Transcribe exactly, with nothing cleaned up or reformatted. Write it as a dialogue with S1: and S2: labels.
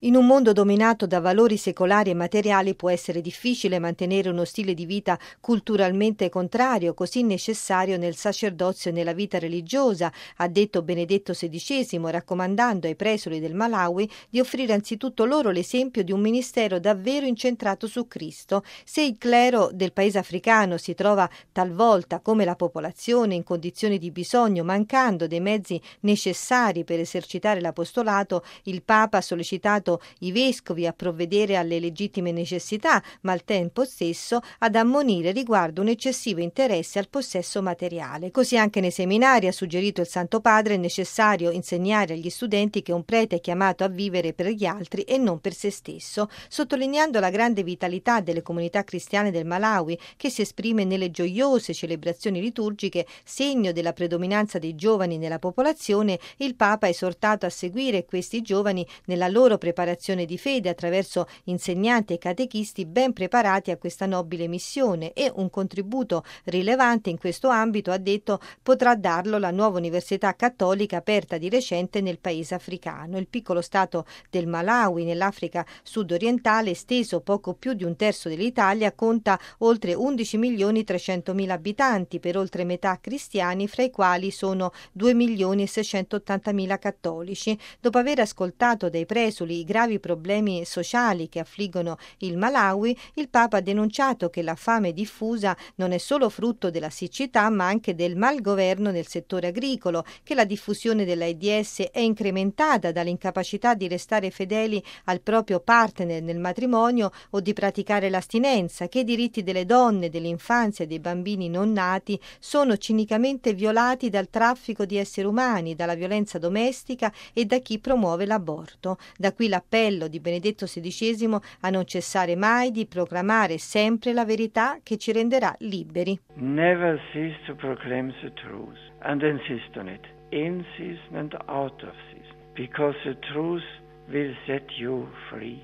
S1: In un mondo dominato da valori secolari e materiali può essere difficile mantenere uno stile di vita culturalmente contrario, così necessario nel sacerdozio e nella vita religiosa, ha detto Benedetto sedicesimo, raccomandando ai presuli del Malawi di offrire anzitutto loro l'esempio di un ministero davvero incentrato su Cristo. Se il clero del paese africano si trova talvolta, come la popolazione, in condizioni di bisogno, mancando dei mezzi necessari per esercitare l'apostolato, il Papa ha sollecitato i vescovi a provvedere alle legittime necessità, ma al tempo stesso ad ammonire riguardo un eccessivo interesse al possesso materiale. Così anche nei seminari, ha suggerito il Santo Padre, è necessario insegnare agli studenti che un prete è chiamato a vivere per gli altri e non per se stesso, sottolineando la grande vitalità delle comunità cristiane del Malawi, che si esprime nelle gioiose celebrazioni liturgiche, segno della predominanza dei giovani nella popolazione. Il Papa ha esortato a seguire questi giovani nella loro preparazione di fede attraverso insegnanti e catechisti ben preparati a questa nobile missione, e un contributo rilevante in questo ambito, ha detto, potrà darlo la nuova università cattolica aperta di recente nel paese africano. Il piccolo stato del Malawi, nell'Africa sud-orientale, esteso poco più di un terzo dell'Italia, conta oltre undici milioni trecentomila abitanti, per oltre metà cristiani, fra i quali sono due milioni e seicentottantamila cattolici. Dopo aver ascoltato dai presuli i gravi problemi sociali che affliggono il Malawi, il Papa ha denunciato che la fame diffusa non è solo frutto della siccità, ma anche del malgoverno nel settore agricolo, che la diffusione dell'AIDS è incrementata dall'incapacità di restare fedeli al proprio partner nel matrimonio o di praticare l'astinenza, che i diritti delle donne, dell'infanzia e dei bambini non nati sono cinicamente violati dal traffico di esseri umani, dalla violenza domestica e da chi promuove l'aborto. Da qui l'appello di Benedetto sedicesimo a non cessare mai di proclamare sempre la verità che ci renderà liberi.
S2: Never cease to proclaim the truth and insist on it, in season and out of season, because the truth will set you free.